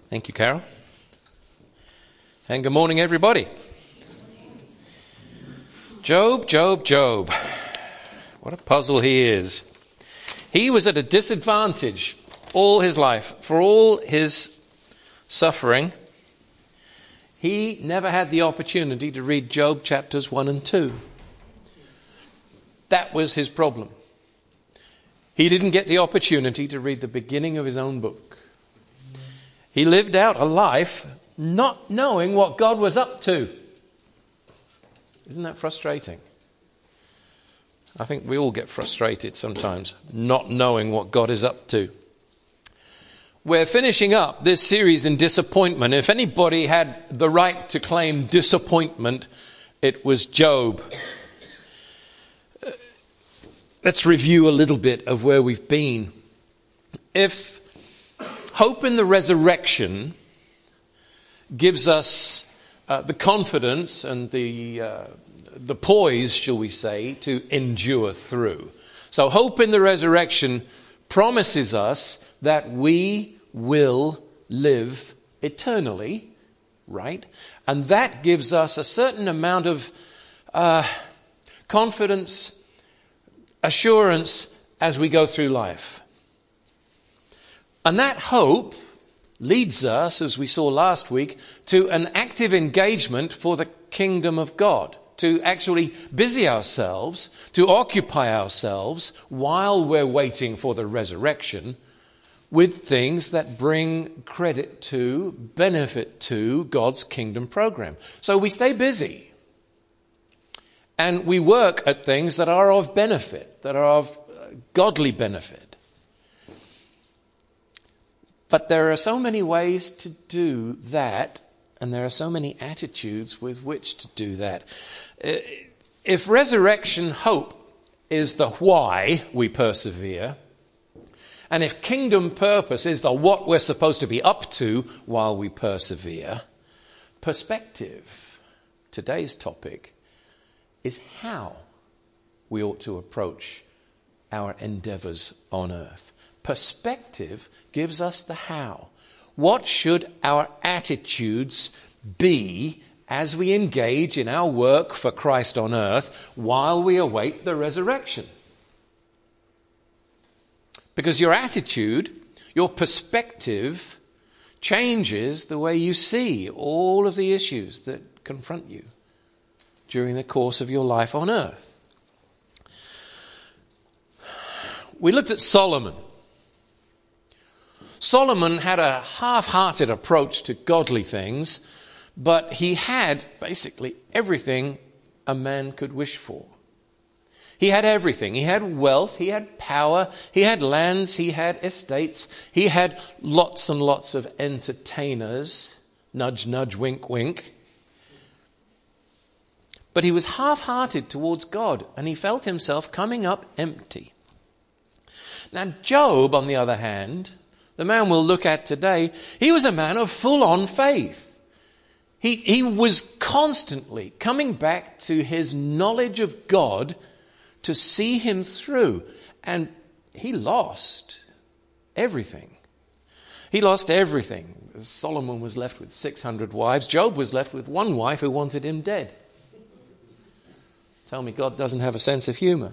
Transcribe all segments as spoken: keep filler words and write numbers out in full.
Thank you, Carol. And good morning, everybody. Job, Job, Job. What a puzzle he is. He was at a disadvantage all his life. For all his suffering, he never had the opportunity to read Job chapters one and two. That was his problem. He didn't get the opportunity to read the beginning of his own book. He lived out a life not knowing what God was up to. Isn't that frustrating? I think we all get frustrated sometimes, not knowing what God is up to. We're finishing up this series in disappointment. If anybody had the right to claim disappointment, it was Job. Uh, let's review a little bit of where we've been. If hope in the resurrection gives us uh, the confidence and the uh, the poise, shall we say, to endure through. So hope in the resurrection promises us that we will live eternally, right? And that gives us a certain amount of uh, confidence, assurance as we go through life. And that hope leads us, as we saw last week, to an active engagement for the kingdom of God, to actually busy ourselves, to occupy ourselves while we're waiting for the resurrection with things that bring credit to, benefit to God's kingdom program. So we stay busy and we work at things that are of benefit, that are of godly benefit. But there are so many ways to do that, and there are so many attitudes with which to do that. If resurrection hope is the why we persevere, and if kingdom purpose is the what we're supposed to be up to while we persevere, perspective, today's topic, is how we ought to approach our endeavors on earth. Perspective gives us the how. What should our attitudes be as we engage in our work for Christ on earth while we await the resurrection? Because your attitude, your perspective, changes the way you see all of the issues that confront you during the course of your life on earth. We looked at Solomon. Solomon had a half-hearted approach to godly things, but he had basically everything a man could wish for. He had everything. He had wealth, he had power, he had lands, he had estates, he had lots and lots of entertainers. Nudge, nudge, wink, wink. But he was half-hearted towards God, and he felt himself coming up empty. Now, Job, on the other hand, the man we'll look at today, he was a man of full-on faith. He, he was constantly coming back to his knowledge of God to see him through. And he lost everything. He lost everything. Solomon was left with six hundred wives. Job was left with one wife who wanted him dead. Tell me God doesn't have a sense of humor.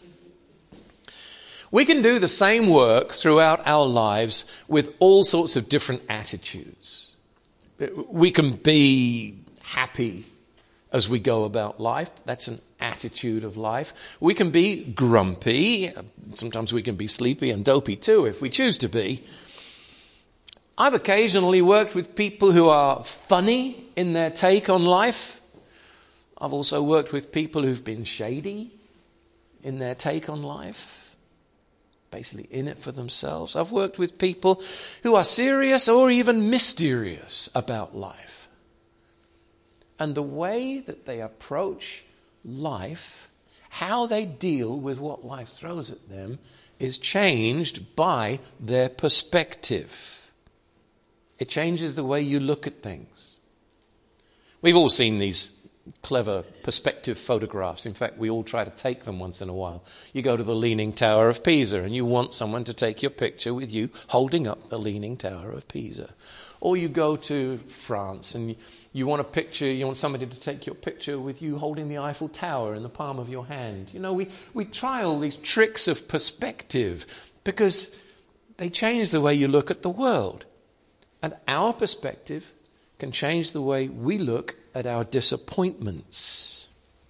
We can do the same work throughout our lives with all sorts of different attitudes. We can be happy as we go about life. That's an attitude of life. We can be grumpy. Sometimes we can be sleepy and dopey too, if we choose to be. I've occasionally worked with people who are funny in their take on life. I've also worked with people who've been shady in their take on life. Basically in it for themselves. I've worked with people who are serious or even mysterious about life. And the way that they approach life, how they deal with what life throws at them, is changed by their perspective. It changes the way you look at things. We've all seen these clever perspective photographs. In fact, we all try to take them once in a while. You go to the Leaning Tower of Pisa and you want someone to take your picture with you holding up the Leaning Tower of Pisa. Or you go to France and you want a picture, you want somebody to take your picture with you holding the Eiffel Tower in the palm of your hand. You know, we, we try all these tricks of perspective because they change the way you look at the world. And our perspective can change the way we look at our disappointments.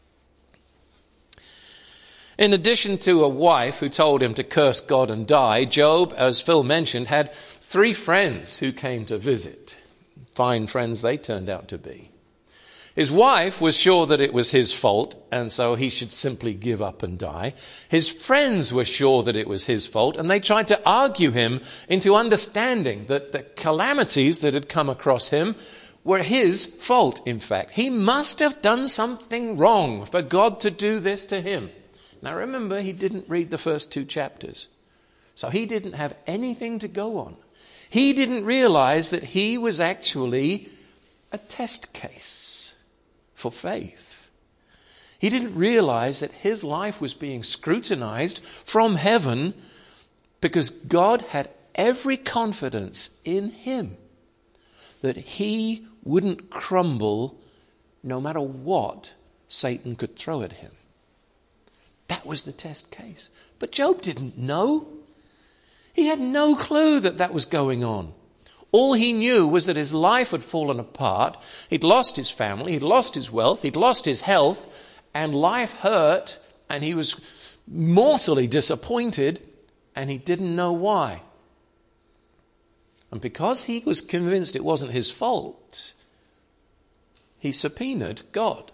In addition to a wife who told him to curse God and die, Job, as Phil mentioned, had three friends who came to visit. Fine friends they turned out to be. His wife was sure that it was his fault, and so he should simply give up and die. His friends were sure that it was his fault, and they tried to argue him into understanding that the calamities that had come across him were his fault, in fact. He must have done something wrong for God to do this to him. Now remember, he didn't read the first two chapters, so he didn't have anything to go on. He didn't realize that he was actually a test case for faith. He didn't realize that his life was being scrutinized from heaven because God had every confidence in him that he wouldn't crumble no matter what Satan could throw at him. That was the test case. But Job didn't know. He had no clue that that was going on. All he knew was that his life had fallen apart. He'd lost his family, he'd lost his wealth, he'd lost his health, and life hurt, and he was mortally disappointed, and he didn't know why. And because he was convinced it wasn't his fault, he subpoenaed God.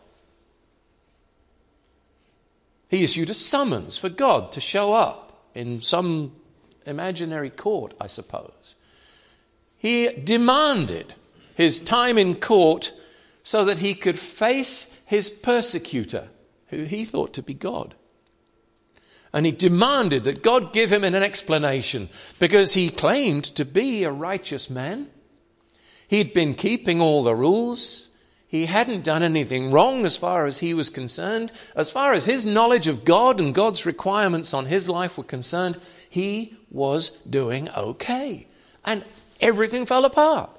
He issued a summons for God to show up in some imaginary court, I suppose. He demanded his time in court so that he could face his persecutor, who he thought to be God. And he demanded that God give him an explanation because he claimed to be a righteous man. He'd been keeping all the rules. He hadn't done anything wrong as far as he was concerned. As far as his knowledge of God and God's requirements on his life were concerned, he was doing okay. And everything fell apart.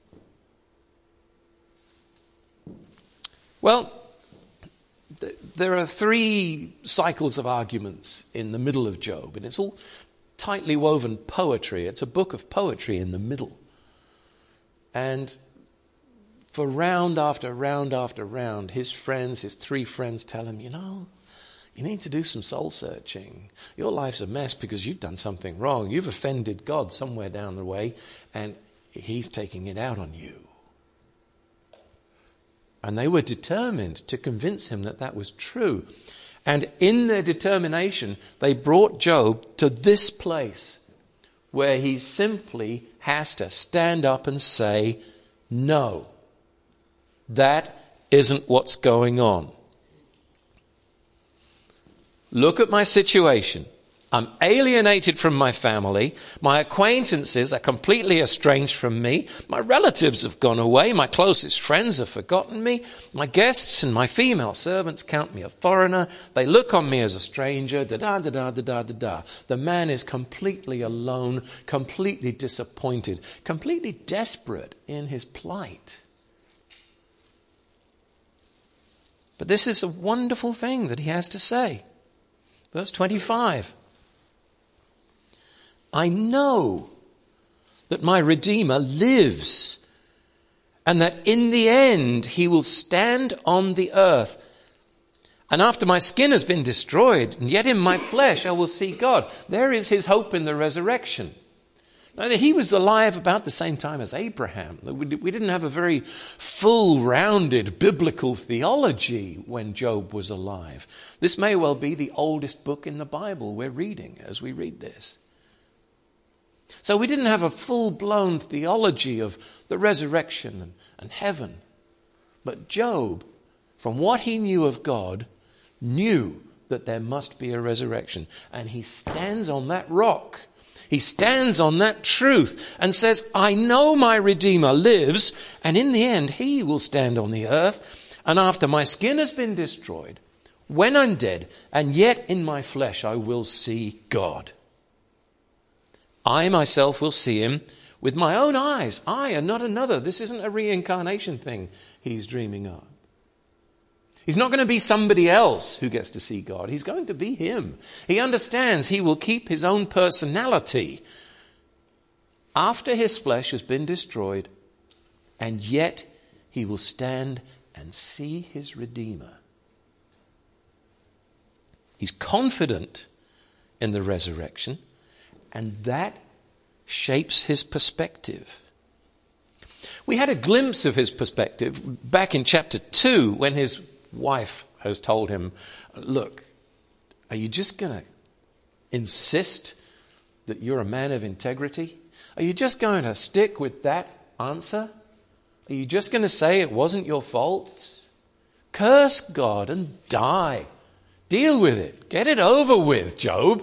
Well, th- there are three cycles of arguments in the middle of Job, and it's all tightly woven poetry. It's a book of poetry in the middle. And for round after round after round, his friends, his three friends tell him, you know, you need to do some soul searching. Your life's a mess because you've done something wrong. You've offended God somewhere down the way, and he's taking it out on you. And they were determined to convince him that that was true. And in their determination, they brought Job to this place where he simply has to stand up and say, no, that isn't what's going on. Look at my situation. I'm alienated from my family. My acquaintances are completely estranged from me. My relatives have gone away. My closest friends have forgotten me. My guests and my female servants count me a foreigner. They look on me as a stranger. Da-da, da-da, da-da, da-da. The man is completely alone, completely disappointed, completely desperate in his plight. But this is a wonderful thing that he has to say. Verse twenty-five. I know that my Redeemer lives and that in the end he will stand on the earth. And after my skin has been destroyed, and yet in my flesh I will see God. There is his hope in the resurrection. Now, he was alive about the same time as Abraham. We didn't have a very full, rounded biblical theology when Job was alive. This may well be the oldest book in the Bible we're reading as we read this. So we didn't have a full-blown theology of the resurrection and, and heaven. But Job, from what he knew of God, knew that there must be a resurrection. And he stands on that rock. He stands on that truth and says, I know my Redeemer lives, and in the end he will stand on the earth. and after my skin has been destroyed, when I'm dead, and yet in my flesh I will see God. I myself will see him with my own eyes. I and not another. This isn't a reincarnation thing he's dreaming of. He's not going to be somebody else who gets to see God. He's going to be him. He understands he will keep his own personality after his flesh has been destroyed, and yet he will stand and see his Redeemer. He's confident in the resurrection, and that shapes his perspective. We had a glimpse of his perspective back in chapter two when his wife has told him, look, are you just going to insist that you're a man of integrity? Are you just going to stick with that answer? Are you just going to say it wasn't your fault? Curse God and die. Deal with it. Get it over with, Job.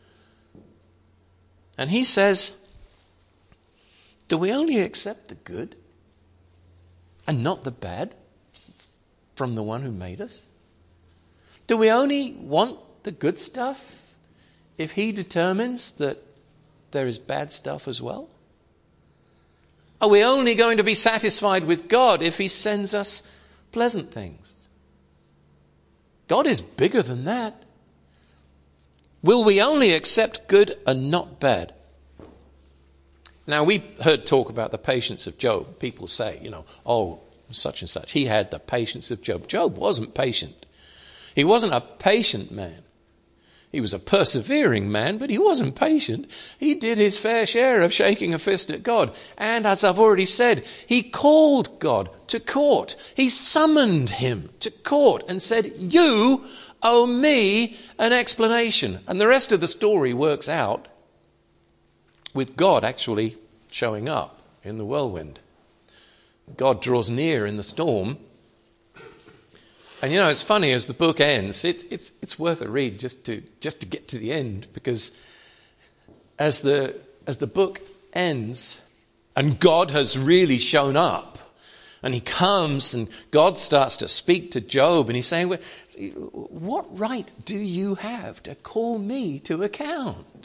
And he says, do we only accept the good and not the bad from the one who made us? Do we only want the good stuff if he determines that there is bad stuff as well? Are we only going to be satisfied with God if he sends us pleasant things? God is bigger than that. Will we only accept good and not bad? Now, we've heard talk about the patience of Job. People say, you know, oh, such and such. He had the patience of Job. Job wasn't patient. He wasn't a patient man. He was a persevering man, but he wasn't patient. He did his fair share of shaking a fist at God. And as I've already said, he called God to court. He summoned him to court and said, you owe me an explanation. And the rest of the story works out with God actually showing up in the whirlwind. God draws near in the storm. And you know, it's funny, as the book ends, it, it's it's worth a read just to just to get to the end, because as the as the book ends and God has really shown up, and he comes and God starts to speak to Job, and he's saying, well, what right do you have to call me to account?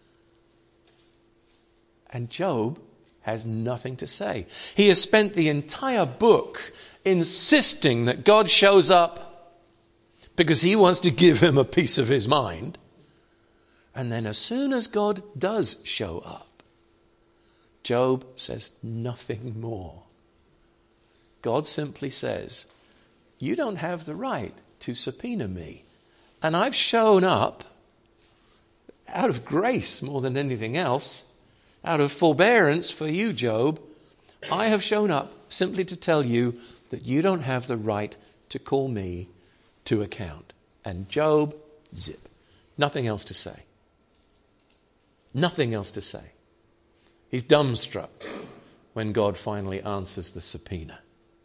And Job has nothing to say. He has spent the entire book insisting that God shows up because he wants to give him a piece of his mind. And then as soon as God does show up, Job says nothing more. God simply says, you don't have the right to subpoena me. And I've shown up out of grace more than anything else, out of forbearance for you, Job. I have shown up simply to tell you that you don't have the right to call me to account. And Job, zip. Nothing else to say. Nothing else to say. He's dumbstruck when God finally answers the subpoena.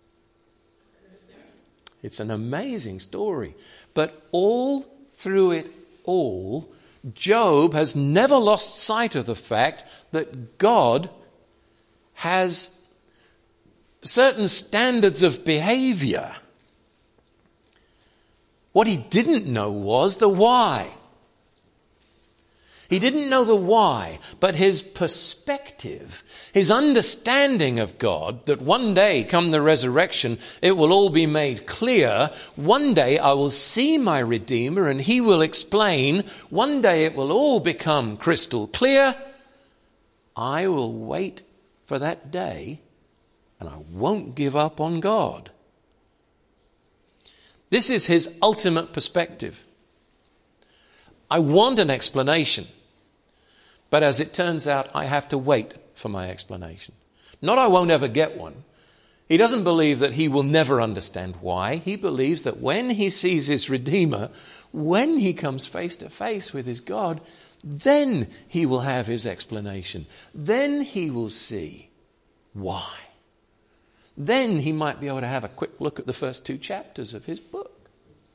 It's an amazing story. But all through it all, Job has never lost sight of the fact that God has certain standards of behavior. What he didn't know was the why. He didn't know the why, but his perspective, his understanding of God, that one day, come the resurrection, it will all be made clear. One day I will see my Redeemer and he will explain. One day it will all become crystal clear. I will wait for that day and I won't give up on God. This is his ultimate perspective. I want an explanation. But as it turns out, I have to wait for my explanation. Not I won't ever get one. He doesn't believe that he will never understand why. He believes that when he sees his Redeemer, when he comes face to face with his God, then he will have his explanation. Then he will see why. Then he might be able to have a quick look at the first two chapters of his book.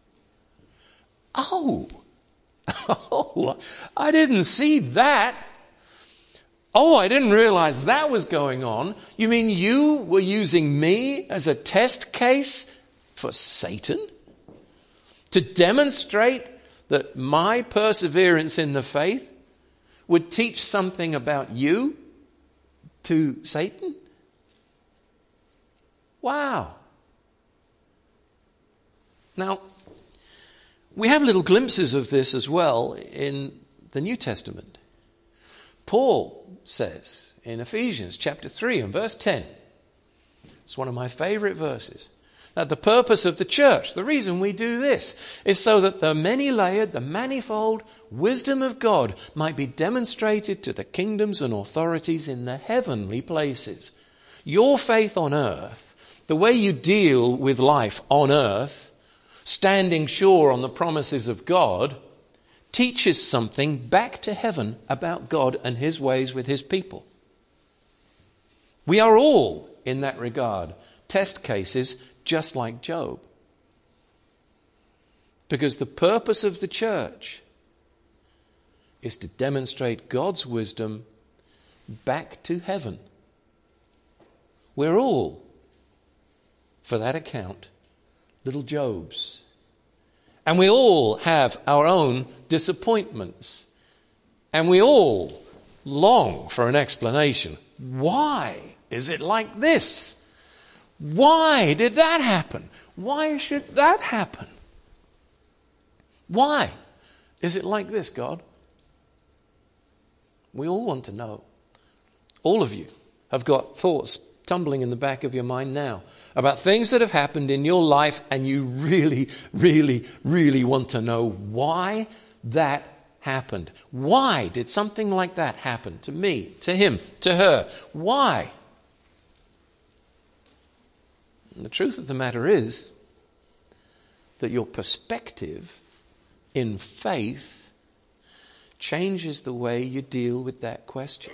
Oh! Oh, I didn't see that. Oh, I didn't realize that was going on. You mean you were using me as a test case for Satan? To demonstrate that my perseverance in the faith would teach something about you to Satan? Wow. Now, we have little glimpses of this as well in the New Testament. Paul says in Ephesians chapter three and verse ten, it's one of my favorite verses, that the purpose of the church, the reason we do this, is so that the many-layered, the manifold wisdom of God might be demonstrated to the kingdoms and authorities in the heavenly places. Your faith on earth, the way you deal with life on earth, standing sure on the promises of God, teaches something back to heaven about God and his ways with his people. We are all, in that regard, test cases just like Job. Because the purpose of the church is to demonstrate God's wisdom back to heaven. We're all, for that account, little Jobs. And we all have our own disappointments. And we all long for an explanation. Why is it like this? Why did that happen? Why should that happen? Why is it like this, God? We all want to know. All of you have got thoughts tumbling in the back of your mind now about things that have happened in your life, and you really, really, really want to know why that happened. Why did something like that happen to me, to him, to her? Why? And the truth of the matter is that your perspective in faith changes the way you deal with that question.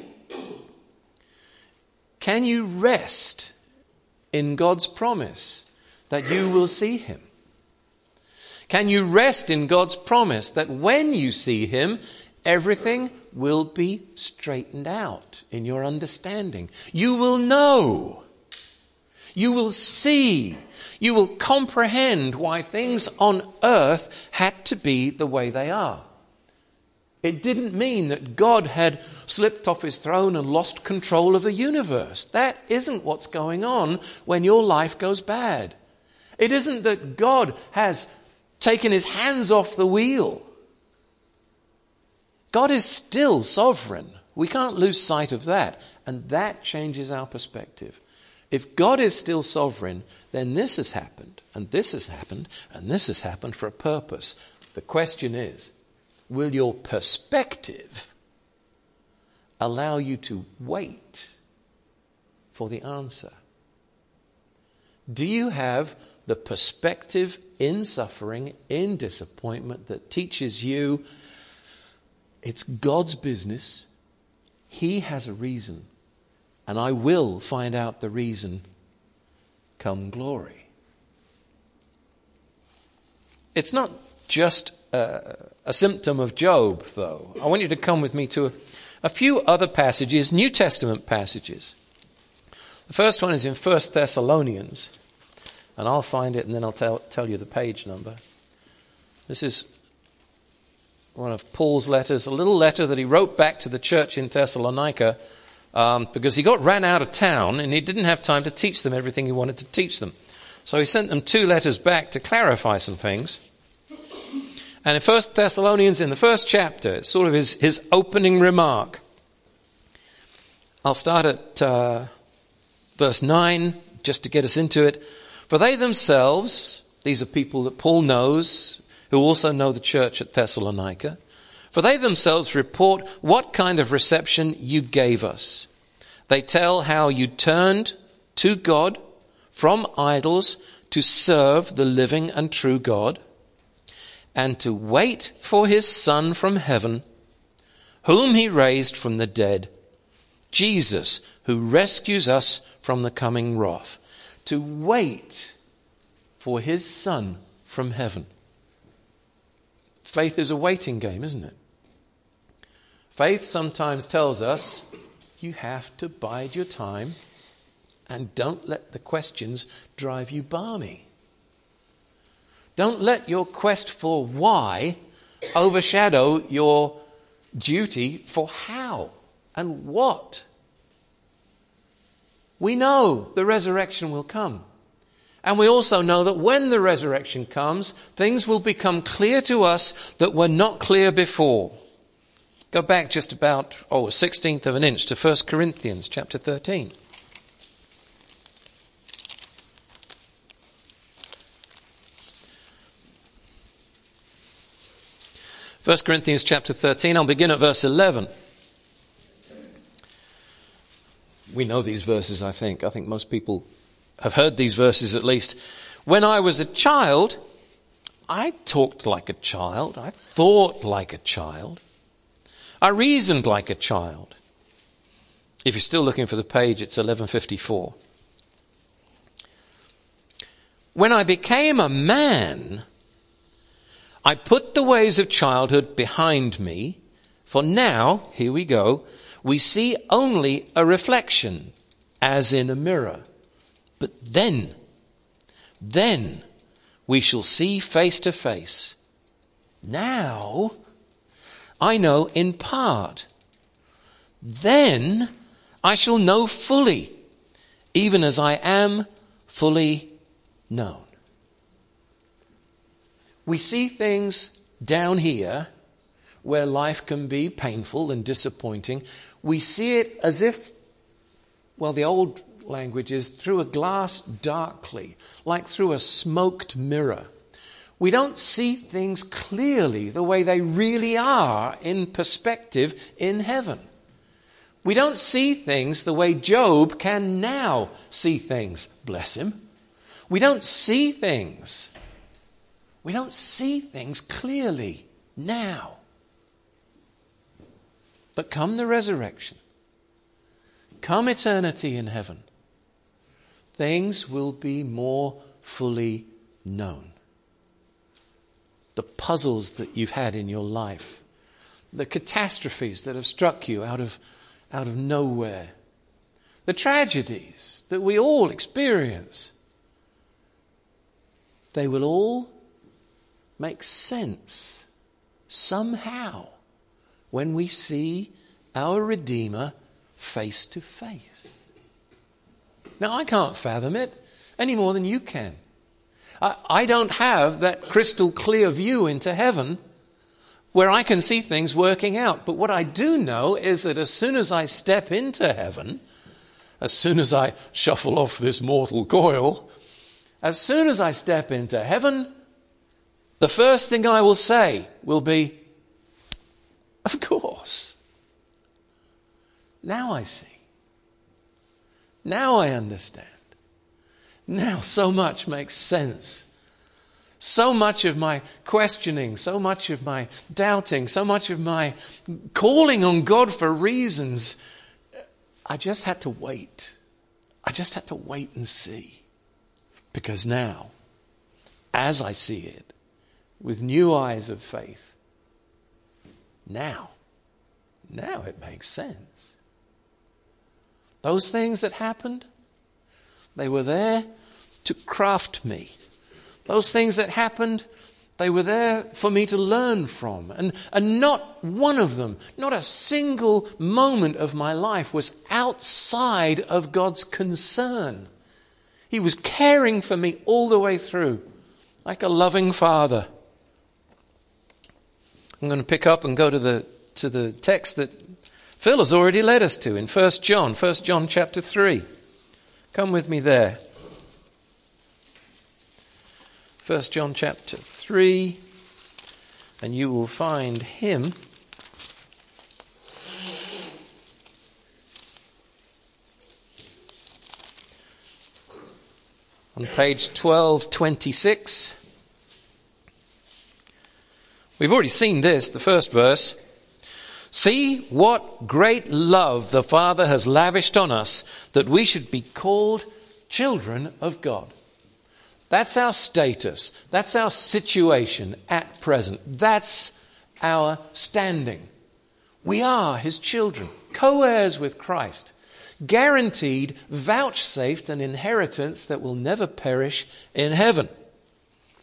Can you rest in God's promise that you will see him? Can you rest in God's promise that when you see him, everything will be straightened out in your understanding? You will know. You will see. You will comprehend why things on earth had to be the way they are. It didn't mean that God had slipped off his throne and lost control of the universe. That isn't what's going on when your life goes bad. It isn't that God has taken his hands off the wheel. God is still sovereign. We can't lose sight of that. And that changes our perspective. If God is still sovereign, then this has happened, and this has happened, and this has happened for a purpose. The question is, will your perspective allow you to wait for the answer? Do you have the perspective in suffering, in disappointment, that teaches you it's God's business, he has a reason, and I will find out the reason come glory? It's not just a, a symptom of Job, though. I want you to come with me to a, a few other passages, New Testament passages. The first one is in First Thessalonians, and I'll find it and then I'll tell, tell you the page number. This is one of Paul's letters, a little letter that he wrote back to the church in Thessalonica um, because he got ran out of town and he didn't have time to teach them everything he wanted to teach them. So he sent them two letters back to clarify some things. And in First Thessalonians, in the first chapter, it's sort of his, his opening remark. I'll start at uh, verse nine, just to get us into it. For they themselves, these are people that Paul knows, who also know the church at Thessalonica. For they themselves report what kind of reception you gave us. They tell how you turned to God from idols to serve the living and true God, and to wait for his Son from heaven, whom he raised from the dead, Jesus, who rescues us from the coming wrath. To wait for his Son from heaven. Faith is a waiting game, isn't it? Faith sometimes tells us you have to bide your time and don't let the questions drive you balmy. Don't let your quest for why overshadow your duty for how and what. We know the resurrection will come. And we also know that when the resurrection comes, things will become clear to us that were not clear before. Go back just about, oh, a sixteenth of an inch to First Corinthians chapter thirteen. First Corinthians chapter thirteen, I'll begin at verse eleven. We know these verses, I think. I think most people have heard these verses at least. When I was a child, I talked like a child. I thought like a child. I reasoned like a child. If you're still looking for the page, it's eleven fifty-four. When I became a man, I put the ways of childhood behind me, for now, here we go, we see only a reflection, as in a mirror. But then, then we shall see face to face. Now, I know in part. Then I shall know fully, even as I am fully known. We see things down here where life can be painful and disappointing. We see it as if, well, the old language is through a glass darkly, like through a smoked mirror. We don't see things clearly the way they really are in perspective in heaven. We don't see things the way Job can now see things, bless him. We don't see things. We don't see things clearly now. But come the resurrection, come eternity in heaven, things will be more fully known. The puzzles that you've had in your life, the catastrophes that have struck you out of, out of nowhere, the tragedies that we all experience, they will all make sense somehow when we see our Redeemer face to face. Now, I can't fathom it any more than you can. I, I don't have that crystal clear view into heaven where I can see things working out. But what I do know is that as soon as I step into heaven, as soon as I shuffle off this mortal coil, as soon as I step into heaven, the first thing I will say will be, of course. Now I see. Now I understand. Now so much makes sense. So much of my questioning, so much of my doubting, so much of my calling on God for reasons, I just had to wait. I just had to wait and see. Because now, as I see it, with new eyes of faith, now, now it makes sense. Those things that happened, they were there to craft me. Those things that happened, they were there for me to learn from. And, and not one of them, not a single moment of my life was outside of God's concern. He was caring for me all the way through, like a loving father. I'm going to pick up and go to the to the text that Phil has already led us to in First John, First John chapter three. Come with me there. First John chapter three, and you will find him on page twelve twenty-six. We've already seen this, the first verse. See what great love the Father has lavished on us, that we should be called children of God. That's our status. That's our situation at present. That's our standing. We are his children, co-heirs with Christ, guaranteed, vouchsafed an inheritance that will never perish in heaven.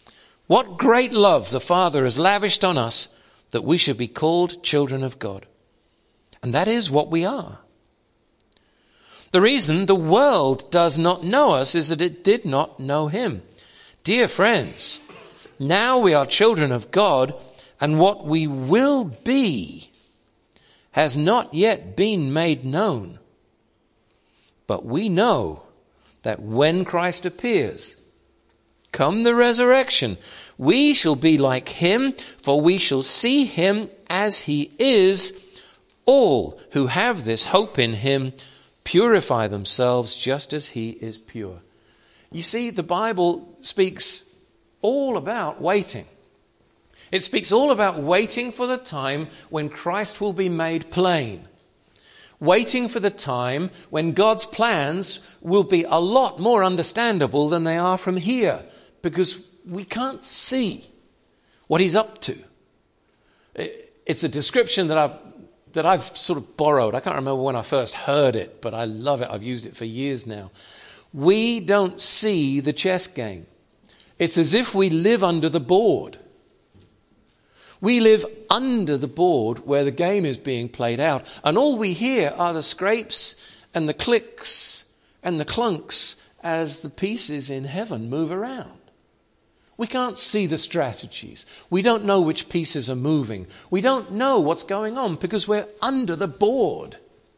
What great love the Father has lavished on us that we should be called children of God. And that is what we are. The reason the world does not know us is that it did not know him. Dear friends, now we are children of God, and what we will be has not yet been made known. But we know that when Christ appears, come the resurrection, we shall be like him, for we shall see him as he is. All who have this hope in him purify themselves just as he is pure. You see, the Bible speaks all about waiting. It speaks all about waiting for the time when Christ will be made plain. Waiting for the time when God's plans will be a lot more understandable than they are from here, because we can't see what he's up to. It's a description that I've, that I've sort of borrowed. I can't remember when I first heard it, but I love it. I've used it for years now. We don't see the chess game. It's as if we live under the board. We live under the board where the game is being played out, and all we hear are the scrapes and the clicks and the clunks as the pieces in heaven move around. We can't see the strategies. We don't know which pieces are moving. We don't know what's going on because we're under the board.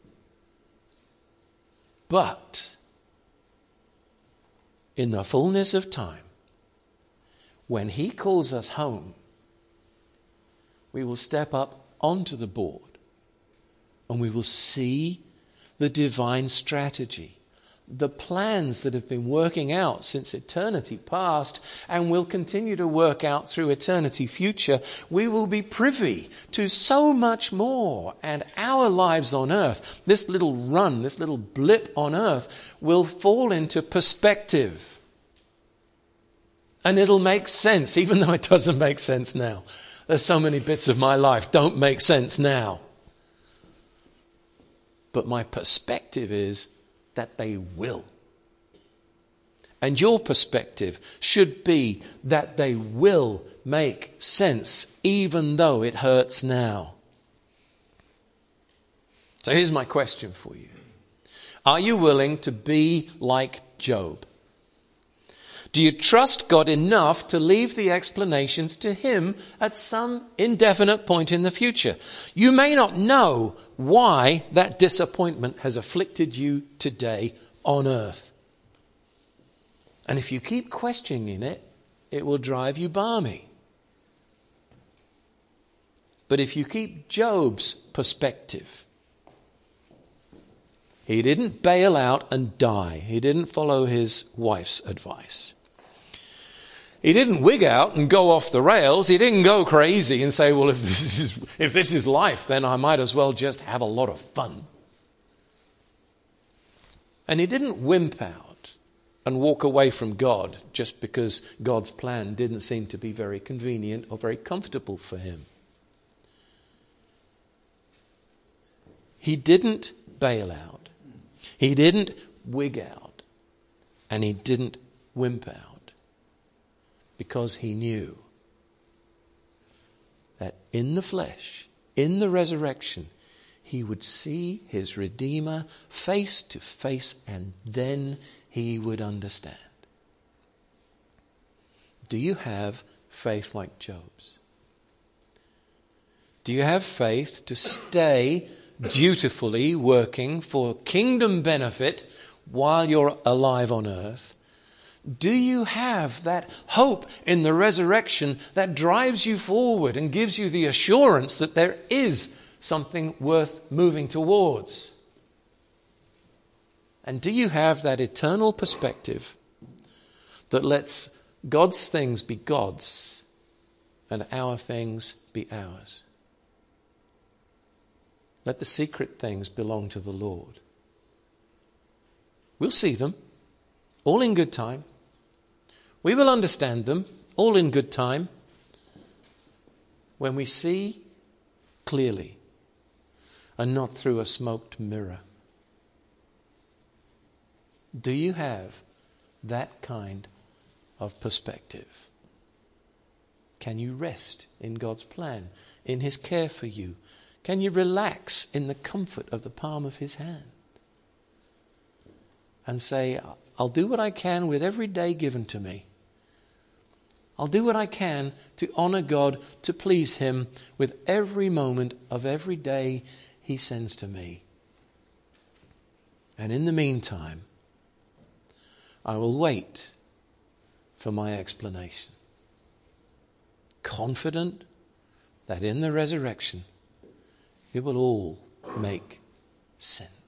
But in the fullness of time, when he calls us home, we will step up onto the board and we will see the divine strategy, the plans that have been working out since eternity past and will continue to work out through eternity future. We will be privy to so much more, and our lives on earth, this little run, this little blip on earth, will fall into perspective. And it'll make sense, even though it doesn't make sense now. There's so many bits of my life don't make sense now. But my perspective is that they will. And your perspective should be that they will make sense, even though it hurts now. So here's my question for you. Are you willing to be like Job? Do you trust God enough to leave the explanations to him at some indefinite point in the future? You may not know why that disappointment has afflicted you today on earth. And if you keep questioning it, it will drive you balmy. But if you keep Job's perspective, he didn't bail out and die. He didn't follow his wife's advice. He didn't wig out and go off the rails. He didn't go crazy and say, well, if this is, if this is life, then I might as well just have a lot of fun. And he didn't wimp out and walk away from God just because God's plan didn't seem to be very convenient or very comfortable for him. He didn't bail out. He didn't wig out. And he didn't wimp out. Because he knew that in the flesh, in the resurrection, he would see his Redeemer face to face, and then he would understand. Do you have faith like Job's? Do you have faith to stay dutifully working for kingdom benefit while you're alive on earth? Do you have that hope in the resurrection that drives you forward and gives you the assurance that there is something worth moving towards? And do you have that eternal perspective that lets God's things be God's and our things be ours? Let the secret things belong to the Lord. We'll see them, all in good time. We will understand them, all in good time, when we see clearly and not through a smoked mirror. Do you have that kind of perspective? Can you rest in God's plan, in his care for you? Can you relax in the comfort of the palm of his hand? And say, I'll do what I can with every day given to me. I'll do what I can to honor God, to please him with every moment of every day he sends to me. And in the meantime, I will wait for my explanation, confident that in the resurrection it will all make sense.